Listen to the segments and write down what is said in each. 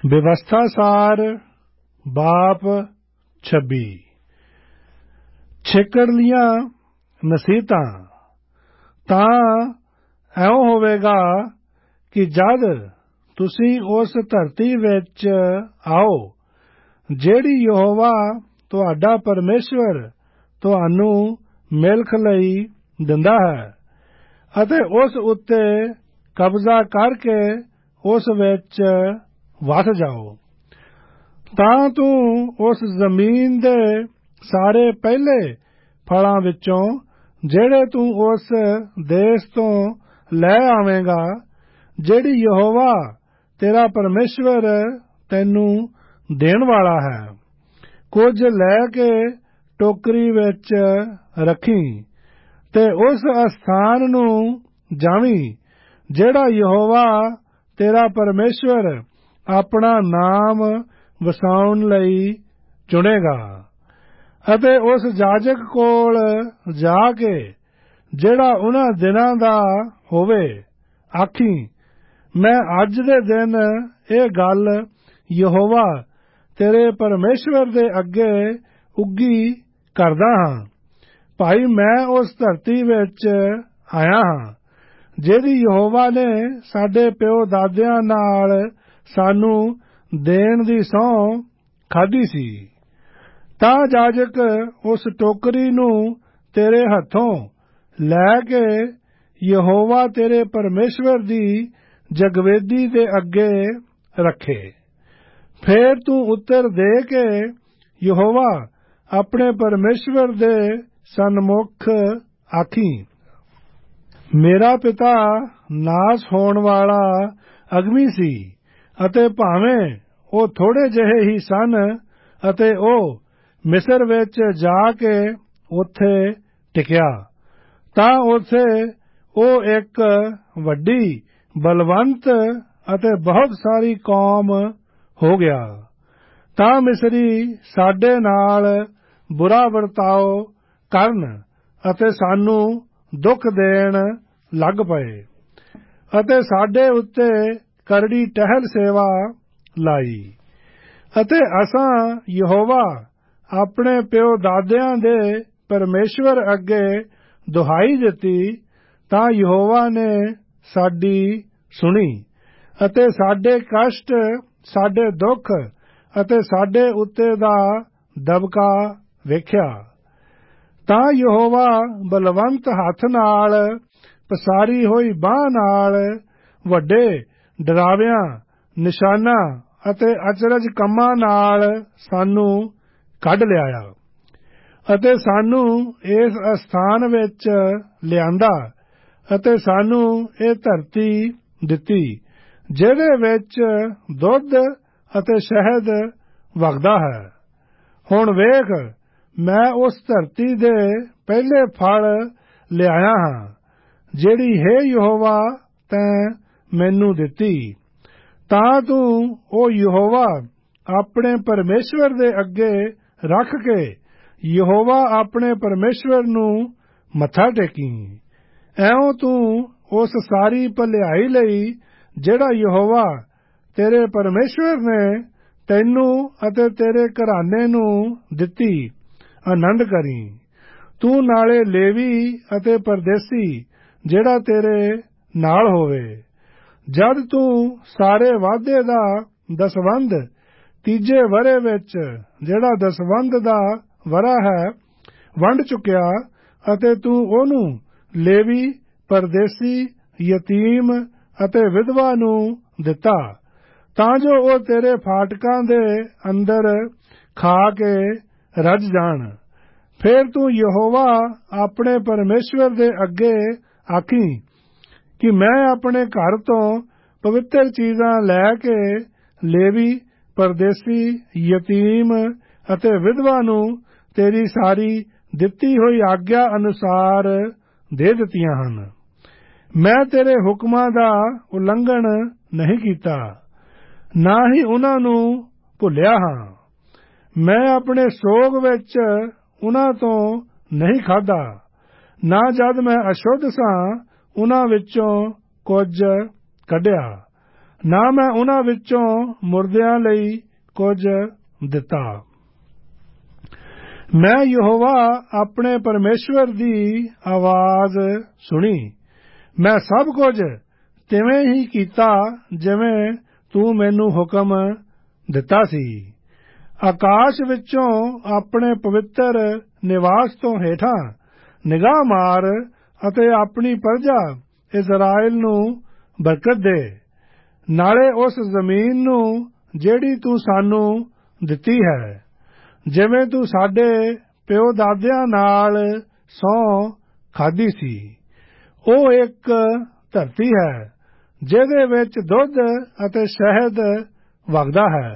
ਵਿਵਸਥਾ ਸਾਰ ਬਾਪ 26 ਛੇਕੜ ਲੀਆਂ ਨਸੀਹਤਾਂ ਤਾਂ ਇਉਂ ਹੋਵੇਗਾ ਕਿ ਜਦ ਤੁਸੀਂ ਉਸ ਧਰਤੀ ਵਿੱਚ ਆਓ ਜਿਹੜੀ ਯਹੋਵਾ ਤੁਹਾਡਾ ਪਰਮੇਸ਼ਵਰ ਤੁਹਾਨੂੰ ਮਿਲਖ ਲਈ ਦਿੰਦਾ ਹੈ ਅਤੇ ਉਸ ਉੱਤੇ ਕਬਜ਼ਾ ਕਰਕੇ ਉਸ ਵਿੱਚ ਵਸ ਜਾਓ ਤਾਂ ਤੂੰ ਉਸ ਜ਼ਮੀਨ ਦੇ ਸਾਰੇ ਪਹਿਲੇ ਫਲਾਂ ਵਿੱਚੋਂ ਜਿਹੜੇ ਤੂੰ ਉਸ ਦੇਸ਼ ਤੋਂ ਲੈ ਆਵੇਂਗਾ ਜਿਹੜੀ ਯਹੋਵਾ ਤੇਰਾ ਪਰਮੇਸ਼ਵਰ ਤੈਨੂੰ ਦੇਣ ਵਾਲਾ ਹੈ ਕੁਝ ਲੈ ਕੇ ਟੋਕਰੀ ਵਿੱਚ ਰੱਖੀ ਤੇ ਉਸ ਅਸਥਾਨ ਨੂੰ ਜਾਵੀਂ ਜਿਹੜਾ ਯਹੋਵਾ ਤੇਰਾ ਪਰਮੇਸ਼ਵਰ ਆਪਣਾ ਨਾਮ ਵਸਾਉਣ ਲਈ ਚੁਣੇਗਾ ਅਤੇ ਉਸ ਜਾਜਕ ਕੋਲ ਜਾ ਕੇ ਜਿਹੜਾ ਉਹਨਾਂ ਦਿਨਾਂ ਦਾ ਹੋਵੇ ਆਖੀ ਮੈਂ ਅੱਜ ਦੇ ਦਿਨ ਇਹ ਗੱਲ ਯਹੋਵਾ ਤੇਰੇ ਪਰਮੇਸ਼ਵਰ ਦੇ ਅੱਗੇ ਉੱਗੀ ਕਰਦਾ ਹਾਂ ਭਾਈ ਮੈਂ ਉਸ ਧਰਤੀ ਵਿੱਚ ਆਇਆ ਹਾਂ ਜਿਹਦੀ ਯਹੋਵਾ ਨੇ ਸਾਡੇ ਪਿਓ ਦਾਦਿਆਂ ਨਾਲ ਸਾਨੂੰ ਦੇਣ ਦੀ ਸਹੁੰ ਖਾਧੀ ਸੀ ਤਾਂ ਜਾਜਕ ਉਸ ਟੋਕਰੀ ਨੂੰ ਤੇਰੇ ਹੱਥੋਂ ਲੈ ਕੇ ਯਹੋਵਾ ਤੇਰੇ ਪਰਮੇਸ਼ਵਰ ਦੀ ਜਗਵੇਦੀ ਦੇ ਅੱਗੇ ਰੱਖੇ ਫੇਰ ਤੂੰ ਉੱਤਰ ਦੇ ਕੇ ਯਹੋਵਾ ਆਪਣੇ ਪਰਮੇਸ਼ਵਰ ਦੇ ਸਨਮੁਖ ਆਖੀ ਮੇਰਾ ਪਿਤਾ ਨਾਸ ਹੋਣ ਵਾਲਾ ਅਗਮੀ ਸੀ ਅਤੇ ਭਾਵੇਂ ਉਹ ਥੋੜੇ ਜਿਹੇ ਹੀ ਸਨ ਅਤੇ ਉਹ ਮਿਸਰ ਵਿੱਚ ਜਾ ਕੇ ਉੱਥੇ ਟਿਕਿਆ ਤਾਂ ਉੱਥੇ ਉਹ ਇੱਕ ਵੱਡੀ ਬਲਵੰਤ ਅਤੇ ਬਹੁਤ ਸਾਰੀ ਕੌਮ ਹੋ ਗਿਆ ਤਾਂ ਮਿਸਰੀ ਸਾਡੇ ਨਾਲ ਬੁਰਾ ਵਰਤਾਓ ਕਰਨ ਅਤੇ ਸਾਨੂੰ ਦੁੱਖ ਦੇਣ ਲੱਗ ਪਏ ਅਤੇ ਸਾਡੇ ਉੱਤੇ ਕਰੜੀ ਟਹਿਲ ਸੇਵਾ ਲਾਈ ਅਤੇ ਅਸਾਂ ਯਹੋਵਾ ਆਪਣੇ ਪਿਓ ਦਾਦਿਆਂ ਦੇ ਪਰਮੇਸ਼ਵਰ ਅੱਗੇ ਦੁਹਾਈ ਦਿੱਤੀ ਤਾਂ ਯਹੋਵਾ ਨੇ ਸਾਡੀ ਸੁਣੀ ਅਤੇ ਸਾਡੇ ਕਸ਼ਟ ਸਾਡੇ ਦੁੱਖ ਅਤੇ ਸਾਡੇ ਉੱਤੇ ਦਾ ਦਬਕਾ ਵੇਖਿਆ ਤਾਂ ਯਹੋਵਾ ਬਲਵੰਤ ਹੱਥ ਨਾਲ ਪਸਾਰੀ ਹੋਈ ਬਾਂਹ ਨਾਲ ਵੱਡੇ ਡਰਾਵਿਆਂ ਨਿਸ਼ਾਨਾਂ ਅਤੇ ਅਚਰਜ ਕੰਮਾਂ ਨਾਲ ਸਾਨੂੰ ਕੱਢ ਲਿਆਇਆ ਅਤੇ ਸਾਨੂੰ ਇਸ ਅਸਥਾਨ ਵਿੱਚ ਲਿਆਂਦਾ ਅਤੇ ਸਾਨੂੰ ਇਹ ਧਰਤੀ ਦਿੱਤੀ ਜਿਹਦੇ ਵਿੱਚ ਦੁੱਧ ਅਤੇ ਸ਼ਹਿਦ ਵਗਦਾ ਹੈ ਹੁਣ ਵੇਖ ਮੈਂ ਉਸ ਧਰਤੀ ਦੇ ਪਹਿਲੇ ਫਲ ਲਿਆਇਆ ਹਾਂ ਜਿਹੜੀ ਹੈ ਯਹੋਵਾ ਤੈਂ ਮੈਨੂੰ ਦਿੱਤੀ ਤਾਂ ਤੂੰ ਉਹ ਯਹੋਵਾ ਆਪਣੇ ਪਰਮੇਸ਼ਵਰ ਦੇ ਅੱਗੇ ਰੱਖ ਕੇ ਯਹੋਵਾ ਆਪਣੇ ਪਰਮੇਸ਼ਵਰ ਨੂੰ ਮੱਥਾ ਟੇਕੀ ਐਉਂ ਤੂੰ ਉਸ ਸਾਰੀ ਭਲਾਈ ਲਈ ਜਿਹੜਾ ਯਹੋਵਾ ਤੇਰੇ ਪਰਮੇਸ਼ਵਰ ਨੇ ਤੈਨੂੰ ਅਤੇ ਤੇਰੇ ਘਰਾਨੇ ਨੂੰ ਦਿੱਤੀ ਆਨੰਦ ਕਰੀ ਤੂੰ ਨਾਲੇ ਲੇਵੀ ਅਤੇ ਪਰਦੇਸੀ ਜਿਹੜਾ ਤੇਰੇ ਨਾਲ ਹੋਵੇ ਜਦ ਤੂੰ ਸਾਰੇ ਵਾਧੇ ਦਾ ਦਸਵੰਧ ਤੀਜੇ ਵਰ੍ਹੇ ਵਿੱਚ ਜਿਹੜਾ ਦਸਵੰਧ ਦਾ ਵਰ੍ਹਾ ਹੈ ਵੰਡ ਚੁੱਕਿਆ ਅਤੇ ਤੂੰ ਉਹਨੂੰ ਲੇਵੀ ਪਰਦੇਸੀ ਯਤੀਮ ਅਤੇ ਵਿਧਵਾ ਨੂੰ ਦਿੱਤਾ ਤਾਂ ਜੋ ਉਹ ਤੇਰੇ ਫਾਟਕਾਂ ਦੇ ਅੰਦਰ ਖਾ ਕੇ ਰੱਜ ਜਾਣ ਫਿਰ ਤੂੰ ਯਹੋਵਾ ਆਪਣੇ ਪਰਮੇਸ਼ਵਰ ਦੇ ਅੱਗੇ ਆਖੀ ਕਿ ਮੈਂ ਆਪਣੇ ਘਰ ਤੋਂ ਪਵਿੱਤਰ ਚੀਜ਼ਾਂ ਲੈ ਕੇ ਲੇਵੀ ਪਰਦੇਸੀ ਯਤੀਮ ਅਤੇ ਵਿਧਵਾ ਨੂੰ ਤੇਰੀ ਸਾਰੀ ਦਿੱਤੀ ਹੋਈ ਆਗਿਆ ਅਨੁਸਾਰ ਦੇ ਦਿੱਤੀਆਂ ਹਨ ਮੈਂ ਤੇਰੇ ਹੁਕਮਾਂ ਦਾ ਉਲੰਘਣ ਨਹੀਂ ਕੀਤਾ ਨਾ ਹੀ ਉਹਨਾਂ ਨੂੰ ਭੁੱਲਿਆ ਹਾਂ ਮੈਂ ਆਪਣੇ ਸੋਗ ਵਿੱਚ ਉਹਨਾਂ ਤੋਂ ਨਹੀਂ ਖਾਧਾ ਨਾ ਜਦ ਮੈਂ ਅਸ਼ੁੱਧ ਸਾਂ ਉਹਨਾਂ ਵਿੱਚੋਂ ਕੁਝ ਕੱਢਿਆ ਨਾ ਮੈਂ ਉਹਨਾਂ ਵਿੱਚੋਂ ਮੁਰਦਿਆਂ ਲਈ ਕੁਝ ਦਿੱਤਾ। ਮੈਂ ਯਹੋਵਾ ਆਪਣੇ ਪਰਮੇਸ਼ਵਰ ਦੀ ਆਵਾਜ਼ ਸੁਣੀ। ਮੈਂ ਸਭ ਕੁਝ ਤਿਵੇਂ ਹੀ ਕੀਤਾ ਜਿਵੇਂ ਤੂੰ ਮੈਨੂੰ ਹੁਕਮ ਦਿੱਤਾ ਸੀ। ਆਕਾਸ਼ ਵਿੱਚੋਂ ਆਪਣੇ ਪਵਿੱਤਰ ਨਿਵਾਸ ਤੋਂ ਹੇਠਾਂ ਨਿਗਾਹ ਮਾਰ ਅਤੇ ਆਪਣੀ ਪ੍ਰਜਾ ਇਜ਼ਰਾਇਲ ਨੂੰ ਬਰਕਤ ਦੇ, ਨਾਲੇ ਉਸ ਜ਼ਮੀਨ ਨੂੰ ਜਿਹੜੀ ਤੂੰ ਸਾਨੂੰ ਦਿੱਤੀ ਹੈ, ਜਿਵੇਂ ਤੂੰ ਸਾਡੇ ਪਿਓ ਦਾਦਿਆਂ ਨਾਲ ਸਹੁੰ ਖਾਧੀ ਸੀ। ਉਹ ਇੱਕ ਧਰਤੀ ਹੈ ਜਿਹਦੇ ਵਿੱਚ ਦੁੱਧ ਅਤੇ ਸ਼ਹਿਦ ਵਗਦਾ ਹੈ।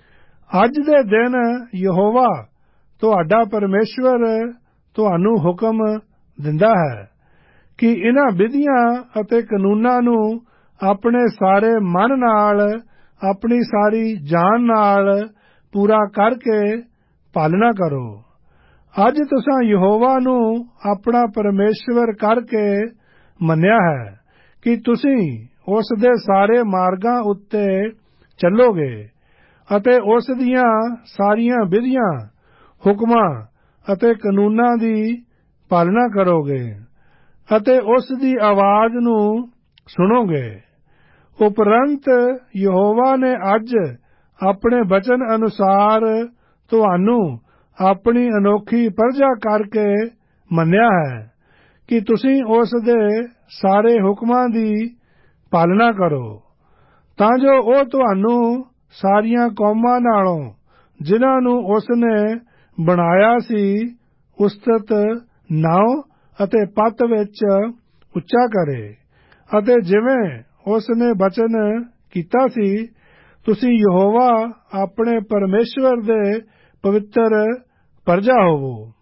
ਅੱਜ ਦੇ ਦਿਨ ਯਹੋਵਾ ਤੁਹਾਡਾ ਪਰਮੇਸ਼ਵਰ ਤੁਹਾਨੂੰ ਹੁਕਮ ਦਿੰਦਾ ਹੈ ਕਿ ਇਨ੍ਹਾਂ ਵਿਧੀਆਂ ਅਤੇ ਕਾਨੂੰਨਾਂ ਨੂੰ ਆਪਣੇ ਸਾਰੇ ਮਨ ਨਾਲ, ਆਪਣੀ ਸਾਰੀ ਜਾਨ ਨਾਲ ਪੂਰਾ ਕਰਕੇ ਪਾਲਣਾ ਕਰੋ। ਅੱਜ ਤੁਸੀਂ ਯਹੋਵਾ ਨੂੰ ਆਪਣਾ ਪਰਮੇਸ਼ਵਰ ਕਰਕੇ ਮੰਨਿਆ ਹੈ ਕਿ ਤੁਸੀਂ ਉਸ ਦੇ ਸਾਰੇ ਮਾਰਗਾਂ ਉੱਤੇ ਚੱਲੋਗੇ ਅਤੇ ਉਸ ਦੀਆਂ ਸਾਰੀਆਂ ਵਿਧੀਆਂ, ਹੁਕਮਾਂ ਅਤੇ ਕਾਨੂੰਨਾਂ ਦੀ ਪਾਲਣਾ ਕਰੋਗੇ ਅਤੇ ਉਸ ਦੀ ਆਵਾਜ਼ ਨੂੰ ਸੁਣੋਗੇ। ਉਪਰੰਤ ਯਹੋਵਾ ਨੇ ਅੱਜ ਆਪਣੇ ਬਚਨ ਅਨੁਸਾਰ ਤੁਹਾਨੂੰ ਆਪਣੀ ਅਨੋਖੀ ਪ੍ਰਜਾ ਕਰਕੇ ਮੰਨਿਆ ਹੈ ਕਿ ਤੁਸੀਂ ਉਸ ਦੇ ਸਾਰੇ ਹੁਕਮਾਂ ਦੀ ਪਾਲਣਾ ਕਰੋ, ਤਾਂ ਜੋ ਉਹ ਤੁਹਾਨੂੰ ਸਾਰੀਆਂ ਕੌਮਾਂ ਨਾਲੋਂ ਜਿਨ੍ਹਾਂ ਨੂੰ ਉਸ ਨੇ ਬਣਾਇਆ ਸੀ ਉਸਤਤ ਨਾਉ ਅਤੇ ਪੱਤ ਵਿੱਚ ਉੱਚਾ ਕਰੇ। ਅਤੇ ਜਿਵੇਂ ਉਸ ਨੇ ਬਚਨ ਕੀਤਾ ਸੀ, ਤੁਸੀਂ ਯਹੋਵਾ ਆਪਣੇ ਪਰਮੇਸ਼ਵਰ ਦੇ ਪਵਿੱਤਰ ਪ੍ਰਜਾ ਹੋਵੋ।